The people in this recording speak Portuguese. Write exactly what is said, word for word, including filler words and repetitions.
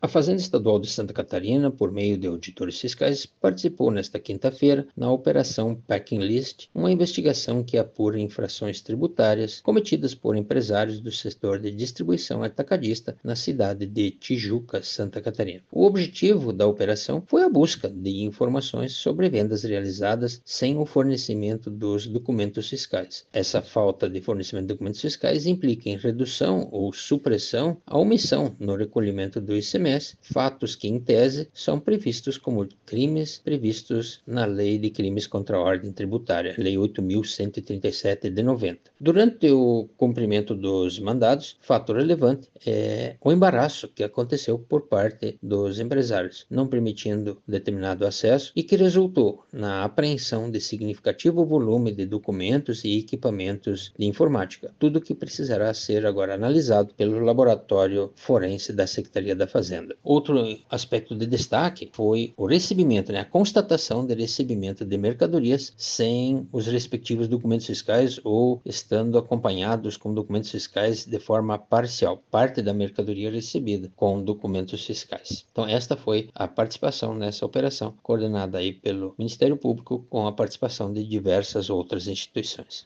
A Fazenda Estadual de Santa Catarina, por meio de auditores fiscais, participou nesta quinta-feira na Operação Packing List, uma investigação que apura infrações tributárias cometidas por empresários do setor de distribuição atacadista na cidade de Tijuca, Santa Catarina. O objetivo da operação foi a busca de informações sobre vendas realizadas sem o fornecimento dos documentos fiscais. Essa falta de fornecimento de documentos fiscais implica em redução ou supressão à omissão no recolhimento do I C M S, fatos que, em tese, são previstos como crimes previstos na Lei de Crimes contra a Ordem Tributária, Lei oito mil cento e trinta e sete de noventa. Durante o cumprimento dos mandados, fato relevante é o embaraço que aconteceu por parte dos empresários, não permitindo determinado acesso e que resultou na apreensão de significativo volume de documentos e equipamentos de informática, tudo que precisará ser agora analisado pelo laboratório forense da Secretaria da Fazenda. Outro aspecto de destaque foi o recebimento, né, a constatação de recebimento de mercadorias sem os respectivos documentos fiscais ou estando acompanhados com documentos fiscais de forma parcial, parte da mercadoria recebida com documentos fiscais. Então, esta foi a participação nessa operação, coordenada aí pelo Ministério Público com a participação de diversas outras instituições.